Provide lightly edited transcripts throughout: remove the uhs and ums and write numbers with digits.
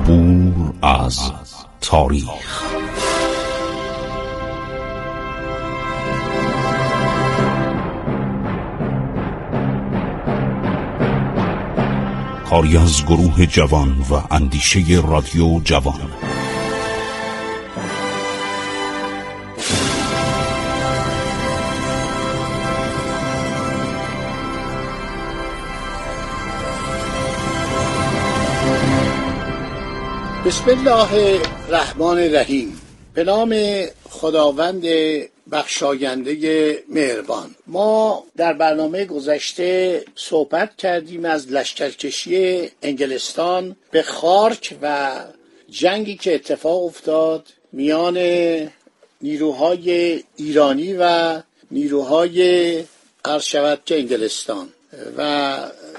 عبور از تاریخ. کاری از گروه جوان و اندیشه رادیو جوان. بسم الله الرحمن الرحیم. به نام خداوند بخشاینده مهربان. ما در برنامه گذشته صحبت کردیم از لشکرکشی انگلستان به خارک و جنگی که اتفاق افتاد میان نیروهای ایرانی و نیروهای عرض شود که انگلستان. و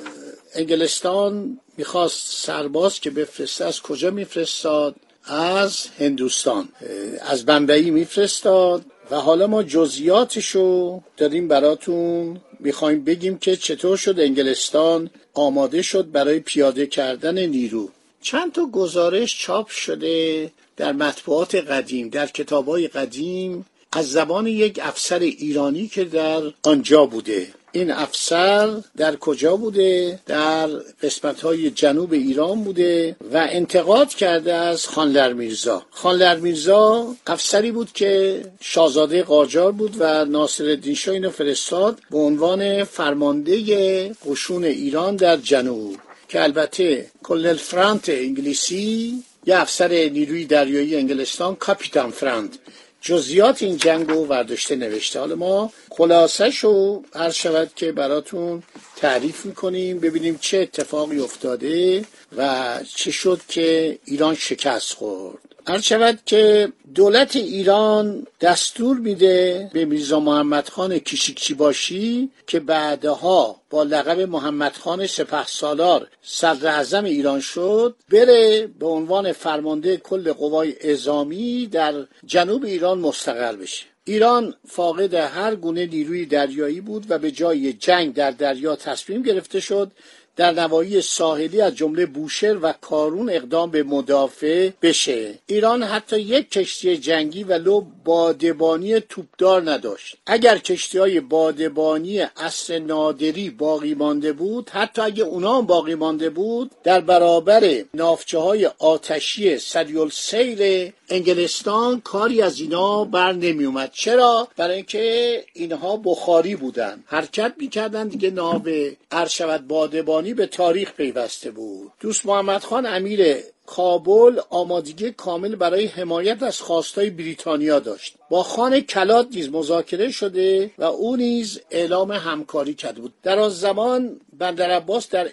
انگلستان میخواست سرباز که بفرسته از کجا میفرستاد؟ از هندوستان، از بمبئی میفرستاد. و حالا ما جزئیاتشو داریم براتون میخوایم بگیم که چطور شد انگلستان آماده شد برای پیاده کردن نیرو. چند تا گزارش چاپ شده در مطبوعات قدیم، در کتابای قدیم، از زبان یک افسر ایرانی که در آنجا بوده. این افسر در کجا بوده؟ در قسمت‌های جنوب ایران بوده و انتقاد کرده از خانلر میرزا. خانلر میرزا افسری بود که شاهزاده قاجار بود و ناصرالدین شاه اینو فرستاد به عنوان فرمانده قشون ایران در جنوب، که البته کلنل فرانت انگلیسی، یه افسر نیروی دریایی انگلستان، کاپیتان فرانت، جزئیات این جنگو برداشته نوشته. حالا ما خلاصه‌شو عرض شود که براتون تعریف میکنیم، ببینیم چه اتفاقی افتاده و چه شد که ایران شکست خورد. عرض شود که دولت ایران دستور میده به میرزا محمدخان کیشیکچیباشی که بعدها با لقب محمدخان سپهسالار صدراعظم ایران شد، بره به عنوان فرمانده کل قوای اعزامی در جنوب ایران مستقر بشه. ایران فاقد هر گونه نیروی دریایی بود و به جای جنگ در دریا تصمیم گرفته شد در نواحی ساحلی از جمله بوشهر و کارون اقدام به مدافع بشه. ایران حتی یک کشتی جنگی ولو بادبانی توپدار نداشت. اگر کشتی‌های بادبانی عصر نادری باقی مانده بود، حتی اگه اونا هم باقی مانده بود، در برابر ناوچه‌های آتشی سریع‌السیر انگلستان کاری از اینا بر نمی اومد. چرا؟ برای اینکه اینها بخاری بودن، حرکت میکردن دیگه. ناو ارشد بادبانی به تاریخ پیوسته بود. دوست محمدخان امیر کابل آمادگی کامل برای حمایت از خواستای بریتانیا داشت. با خان کلات نیز مذاکره شده و او نیز اعلام همکاری کرده بود. در آن زمان بندر عباس در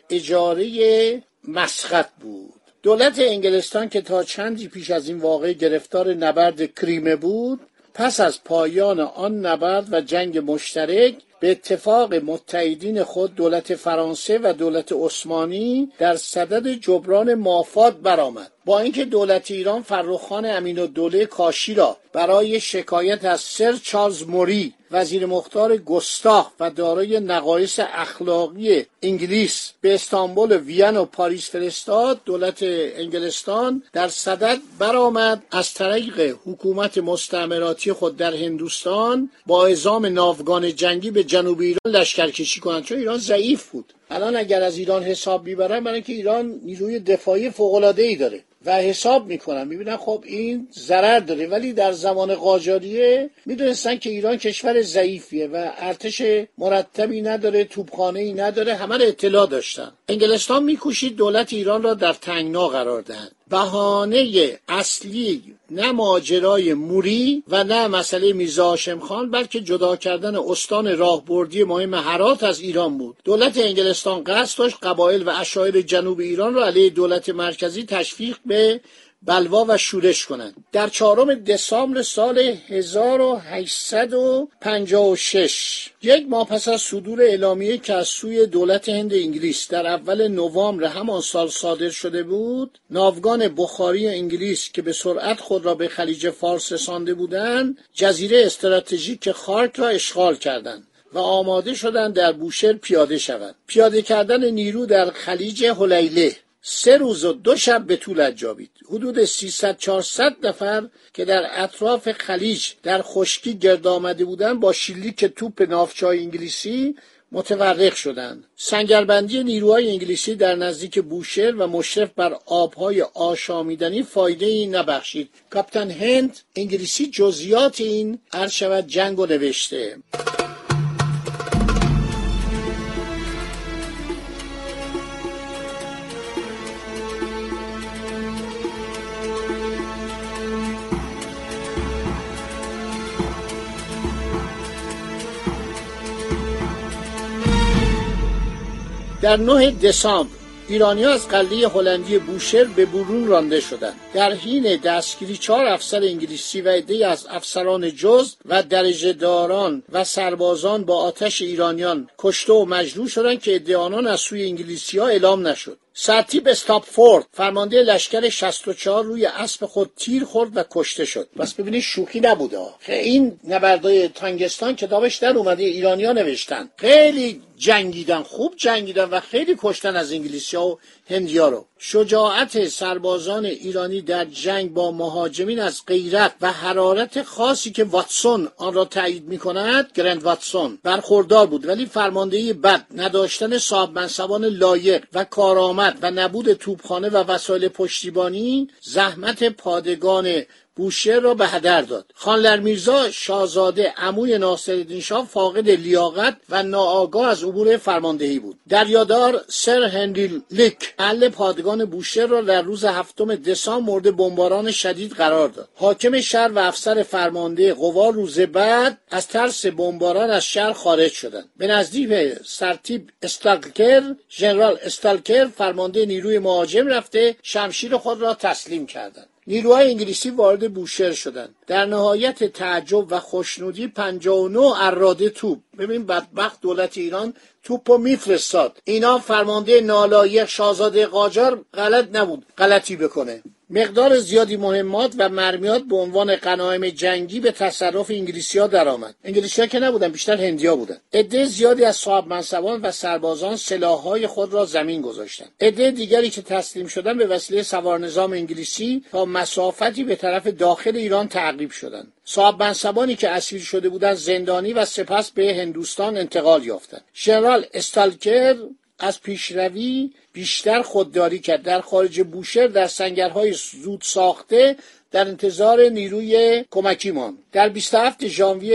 اجاره مسقط بود. دولت انگلستان که تا چندی پیش از این واقعه گرفتار نبرد کریمه بود، پس از پایان آن نبرد و جنگ مشترک به اتفاق متحدین خود دولت فرانسه و دولت عثمانی در صدد جبران مافات برآمد. با اینکه دولت ایران فرخ‌خان امین‌الدوله کاشی را برای شکایت از سر چارلز موری، وزیر مختار گستاخ و دارای نقایص اخلاقی انگلیس، به استانبول، وین و پاریس فرستاد، دولت انگلستان در صدد برآمد از طریق حکومت مستعمراتی خود در هندوستان با اعزام ناوگان جنگی به جنوب ایران لشکرکشی کنند، چون ایران ضعیف بود. الان اگر از ایران حساب میبرن، برای اینکه ایران نیروی دفاعی فوق‌العاده‌ای داره و حساب میکنن میبینن خب این ضرر داره، ولی در زمان قاجاریه میدونستن که ایران کشور ضعیفیه و ارتش مرتبی نداره، توپخانه‌ای نداره، همه رو اطلاع داشتن. انگلستان میکوشید دولت ایران را در تنگنا قرار دهد. بهانه اصلی نه ماجرای موری و نه مسئله میرزا هاشم خان، بلکه جدا کردن استان راهبردی مهم هرات از ایران بود. دولت انگلستان قصد داشت قبایل و عشایر جنوب ایران را علیه دولت مرکزی تشویق به بلوا و شورش کنند. در 4 دسامبر سال 1856، یک ماه پس از صدور اعلامیه که از سوی دولت هند انگلیس در اول نوامبر همان سال صادر شده بود، ناوگان بخاری انگلیس که به سرعت خود را به خلیج فارس رسانده بودند، جزیره استراتژیک خارک را اشغال کردند و آماده شدند در بوشهر پیاده شوند. پیاده کردن نیرو در خلیج هلیله 3 روز و 2 شب به طول انجامید. حدود 300-400 نفر که در اطراف خلیج در خشکی گرد آمده بودند با شلیک توپ ناوچه‌های انگلیسی متورق شدند. سنگربندی نیروهای انگلیسی در نزدیک بوشهر و مشرف بر آبهای آشامیدنی فایده‌ای نبخشید. کاپیتان هند انگلیسی جزئیات این عرض شود جنگ رو نوشته. در 9 دسامبر ایرانی‌ها از قلعه هلندی بوشهر به برون رانده شدند. در حین دستگیری 4 افسر انگلیسی و عده‌ای از افسران جزء و درجه‌داران و سربازان با آتش ایرانیان کشته و مجروح شدند که عده آنان از سوی انگلیسی‌ها اعلام نشد. سرتیپ استاپفورد فرمانده لشکر 64 روی اسب خود تیر خورد و کشته شد. بس ببینید شوخی نبوده. این نبردهای تانگستان کتابش در اومده، ایرانی‌ها نوشتن. خیلی جنگیدن، خوب جنگیدن و خیلی کشتن از انگلیسی‌ها و هندی‌ها رو. شجاعت سربازان ایرانی در جنگ با مهاجمین از غیرت و حرارت خاصی که واتسون آن را تایید می‌کند، گرند واتسون برخوردار بود، ولی فرماندهی بد، نداشتن صاحب منصبان لایق و کارآمد و نبود توپخانه و وسایل پشتیبانی زحمت پادگان بوشهر را به هدر داد. خانلر میرزا شاهزاده عموی ناصرالدین شاه فاقد لیاقت و ناآگاه از امور فرماندهی بود. دریادار سر هنری لیک اهل پادگان بوشهر را در روز 7 دسامبر مورد بمباران شدید قرار داد. حاکم شهر و افسر فرمانده قوا روز بعد از ترس بمباران از شهر خارج شدند. به نزدیک سرتیپ استالکر، ژنرال استالکر فرمانده نیروی مهاجم رفته شمشیر خود را تسلیم کردند. نیروهای انگلیسی وارد بوشهر شدند. در نهایت تعجب و خوشنودی 59 اراده توپ، ببین بدبخت دولت ایران توپو میفرستاد. اینا فرمانده نالایق شاهزاده قاجار غلط نبود غلطی بکنه. مقدار زیادی مهمات و مرمیات به عنوان غنایم جنگی به تصرف انگلیسی‌ها درآمد. انگلیسی‌ها که نبودن، بیشتر هندی‌ها بودن. عده زیادی از صاحب منصبان و سربازان سلاح‌های خود را زمین گذاشتند. عده دیگری که تسلیم شدند به وسیله سوارنظام انگلیسی تا مسافتی به طرف داخل ایران تعقیب شدند. صاحب منصبانی که اسیر شده بودند زندانی و سپس به هندوستان انتقال یافتند. ژنرال استالکر از پیشروی بیشتر خودداری کرد. در خارج بوشهر در سنگرهای زود ساخته در انتظار نیروی کمکی ماند. در 27 ژانویه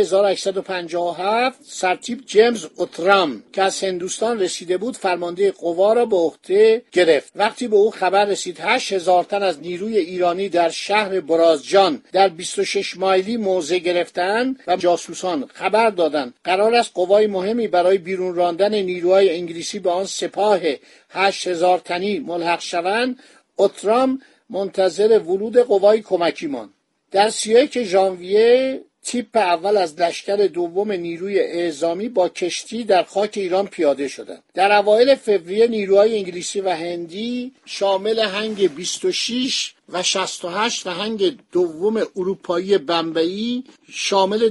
1857 سرتیپ جیمز اوترام که از هندوستان رسیده بود فرمانده قوا را به عهده گرفت. وقتی به او خبر رسید 8000 تن از نیروی ایرانی در شهر برازجان در 26 مایلی موضع گرفتند و جاسوسان خبر دادند قرار است قوای مهمی برای بیرون راندن نیروهای انگلیسی به آن سپاه 8000 تنی ملحق شوند، اوترام منتظر ورود قوای کمکی ماند. در 31 ژانویه تیپ اول از لشکر دوم نیروی اعزامی با کشتی در خاک ایران پیاده شدند. در اوایل فوریه نیروهای انگلیسی و هندی شامل هنگ 26 و 68 و هنگ دوم اروپایی بمبئی شامل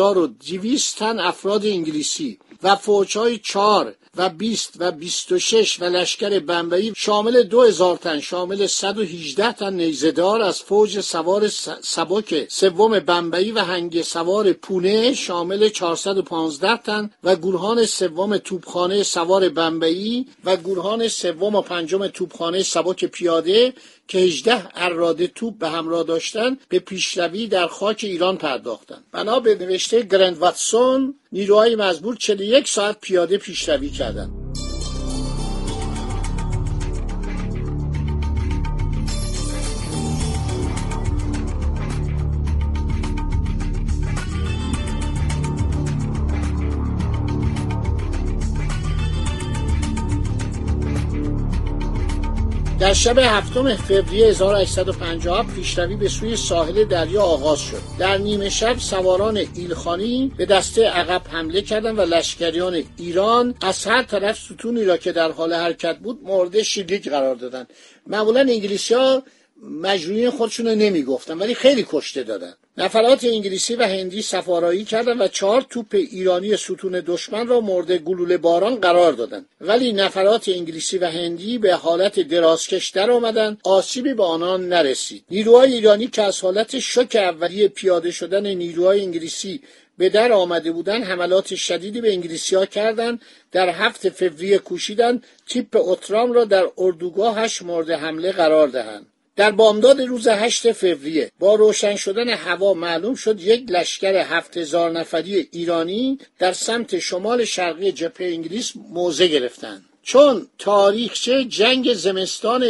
2200 تن افراد انگلیسی و فوج‌های 4 و 20 و 26 و لشکر بمبئی شامل 2000 تن شامل 118 تن نیزه‌دار از فوج سوار سبک سوم بمبئی و هنگ سوار پونه شامل 415 تن و گروهان سوم توپخانه سوار بمبئی و گروهان سوم و پنجم توپخانه سبک پیاده که 18 اراده توپ به همراه داشتند به پیشروی در خاک ایران پرداختند. بنا به نوشته گرند واتسون نیروهای مزبور 41 ساعت پیاده پیشروی کردند. در شب 7 فوریه 1857 پیشروی به سوی ساحل دریا آغاز شد. در نیمه شب سواران ایلخانی به دسته عقب حمله کردند و لشکریان ایران از هر طرف ستونی را که در حال حرکت بود مورد شلیک قرار دادند. معمولا انگلیسی‌ها مجروحین خودشون رو نمیگفتن ولی خیلی کشته دادن. نفرات انگلیسی و هندی سفارایی کردند و 4 توپ ایرانی ستون دشمن را مورد گلوله باران قرار دادند، ولی نفرات انگلیسی و هندی به حالت درازکش در آمدند. آسیبی به آنان نرسید. نیروهای ایرانی که از حالت شوک اولیه پیاده شدن نیروهای انگلیسی به در آمده بودند حملات شدیدی به انگلیسی‌ها کردند. در 7 فوریه کوشیدند تیپ اوترام را در اردوگاهش مورد حمله قرار دهند. در بامداد روز 8 فوریه با روشن شدن هوا معلوم شد یک لشکر 7000 نفری ایرانی در سمت شمال شرقی جبهه انگلیس موضع گرفتند. چون تاریخچه جنگ زمستان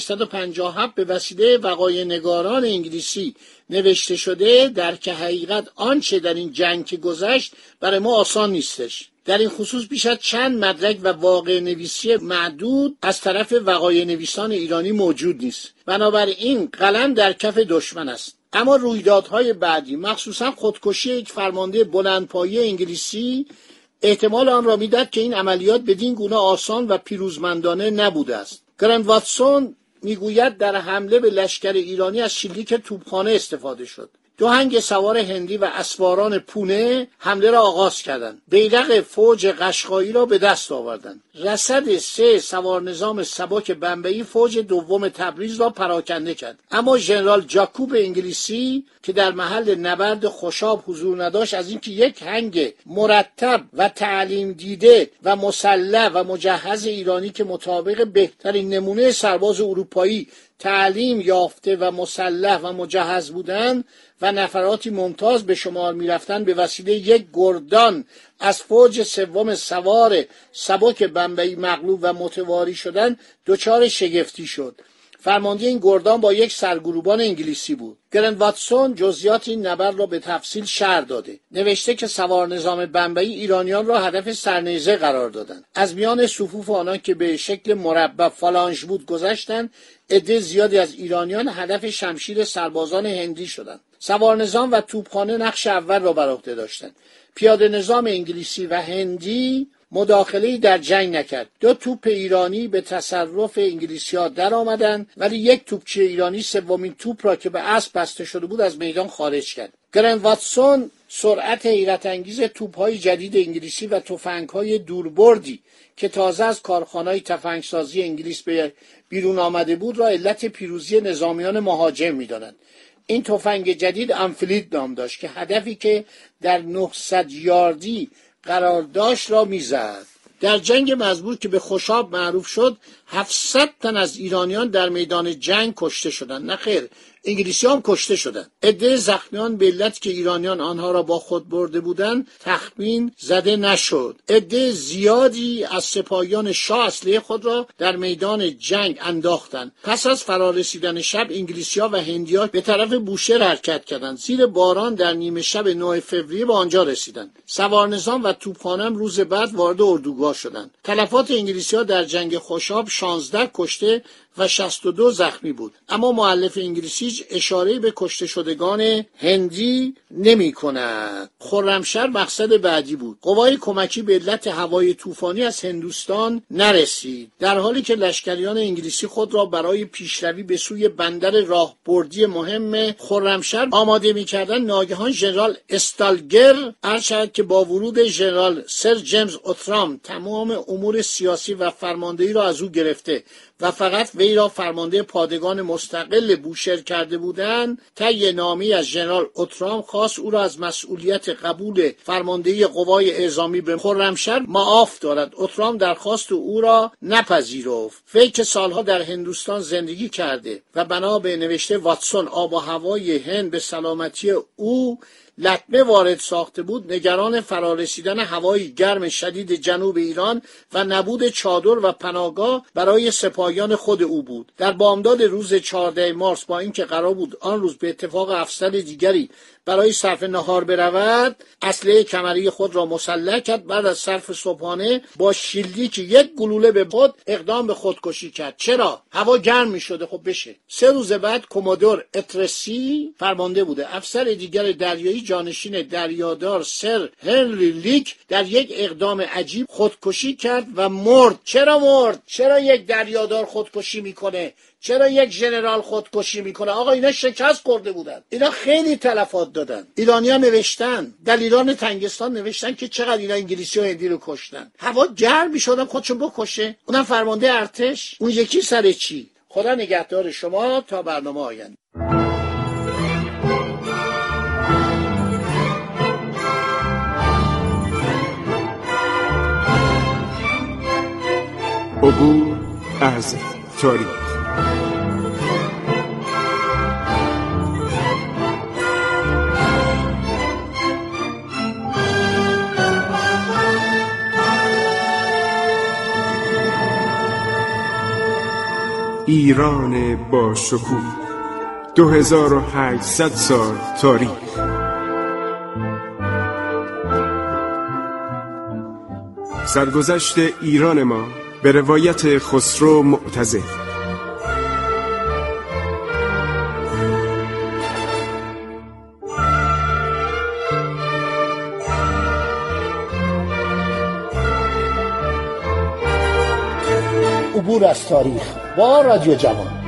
1857 به وسیله وقایع نگاران انگلیسی نوشته شده، درک حقیقت آنچه در این جنگ که گذشت برای ما آسان نیستش. در این خصوص بیش از چند مدرک و واقع نویسی معدود از طرف وقایع نویسان ایرانی موجود نیست، بنابراین قلم در کف دشمن است. اما رویدادهای بعدی، مخصوصا خودکشی یک فرمانده بلندپایه انگلیسی، احتمال آن را میداد که این عملیات بدین گونه آسان و پیروزمندانه نبوده است. گرند واتسون میگوید در حمله به لشکر ایرانی از شلیک توپخانه استفاده شد. 2 هنگ سوار هندی و اسواران پونه حمله را آغاز کردند. بیرق فوج قشقایی را به دست آوردند. رصد 3 سوار نظام سبک بمبئی فوج دوم تبریز را پراکنده کرد. اما ژنرال جاکوب انگلیسی که در محل نبرد خوشاب حضور نداشت، از اینکه یک هنگ مرتب و تعلیم دیده و مسلح و مجهز ایرانی که مطابق بهترین نمونه سرباز اروپایی تعلیم یافته و مسلح و مجهز بودند و نفراتی ممتاز به شمار می‌رفتند، به وسیله یک گردان از فوج سوم سوار سبک بمبئی مغلوب و متواری شدن، دچار شگفتی شد. فرمانده این گردان با یک سرگروبان انگلیسی بود. گرند واتسون جزئیات این نبرد را به تفصیل شرح داده. نوشته که سوار نظام بمبئی ایرانیان را هدف سرنیزه قرار دادند. از میان صفوف آنان که به شکل مربع فالانژ بود گذشتند، عده زیادی از ایرانیان هدف شمشیر سربازان هندی شدند. سوار نظام و توپخانه نقش اول را بر عهده داشتند. پیاده نظام انگلیسی و هندی مداخله‌ای در جنگ نکرد. 2 توپ ایرانی به تصرف انگلیسی‌ها در آمدند، ولی یک توپچی ایرانی سومین توپ را که به اسب بسته شده بود از میدان خارج کرد. گرند واتسون سرعت حیرت انگیز توپ‌های جدید انگلیسی و تفنگ‌های دوربردی که تازه از کارخانه‌های تفنگسازی انگلیس به بیرون آمده بود را علت پیروزی نظامیان مهاجم می‌دانند. این تفنگ جدید انفیلد نام داشت که هدفی که در 900 یاردی قرار داشت را میزد. در جنگ مزبور که به خوشاب معروف شد 700 تن از ایرانیان در میدان جنگ کشته شدند. نه خیر، انگلیسی هم کشته شدند. عده زخمیان به علت که ایرانیان آنها را با خود برده بودند تخمین زده نشد. عده زیادی از سپاهیان شاه اسلحه خود را در میدان جنگ انداختند. پس از فرارسیدن شب انگلیسی‌ها و هندی‌ها به طرف بوشهر حرکت کردند. زیر باران در نیمه شب 9 فوریه به آنجا رسیدند. سوار نظام و توپخانه روز بعد وارد اردوگاه شدند. تلفات انگلیسی‌ها در جنگ خوشاب 16 کشته و 62 زخمی بود. اما مؤلف انگلیسی اشاره به کشته شدگان هندی نمی کند. خرمشهر مقصد بعدی بود. قوای کمکی به علت هوای طوفانی از هندوستان نرسید. در حالی که لشکریان انگلیسی خود را برای پیشروی به سوی بندر راهبردی مهم خرمشهر آماده می کردند، ناگهان ژنرال استالگر ارشد که با ورود ژنرال سر جیمز اوترام تمام امور سیاسی و فرماندهی را از او گرفته و فقط وی را فرمانده پادگان مستقل بوشهر کرده بودند، طی نامه‌ای از ژنرال اوترام خواست او را از مسئولیت قبول فرماندهی قوای اعزامی به خرمشهر معاف دارد. اوترام درخواست او را نپذیرفت. وی که سالها در هندوستان زندگی کرده و بنا به نوشته واتسون آب و هوای هند به سلامتی او لطمه وارد ساخته بود، نگران فرارسیدن هوای گرم شدید جنوب ایران و نبود چادر و پناهگاه برای سپاهیان خود او بود. در بامداد روز 14 مارس با اینکه قرار بود آن روز به اتفاق افسر دیگری برای صرف نهار برود، اسلحه کمری خود را مسلح کرد. بعد از صرف صبحانه با شلیک یک گلوله به خود اقدام به خودکشی کرد. چرا؟ هوا گرم می شده. خب بشه. 3 روز بعد کمودور اترسی فرمانده بوده. افسر دیگر دریایی انگلیسی جانشین دریادار سر هنری لیک در یک اقدام عجیب خودکشی کرد و مرد. چرا مرد؟ چرا یک دریادار خودکشی میکنه؟ چرا یک ژنرال خودکشی میکنه؟ آقا اینا شکست خورده بودن، اینا خیلی تلفات دادن. ایرانی‌ها نوشتن، دلیران تنگستان نوشتن که چقدر اینا انگلیسی و هندی رو کشتن. هوا گرم میشدن خودشون بکشه، اونم فرمانده ارتش، اون یکی سر چی؟ خدا نگهدار شما تا برنامه آینده. عبور از تاریخ. ایران با شکوه، 2800 سال تاریخ. سرگذشت ایران ما به روایت خسرو معتزد. عبور از تاریخ با رادیو جوان.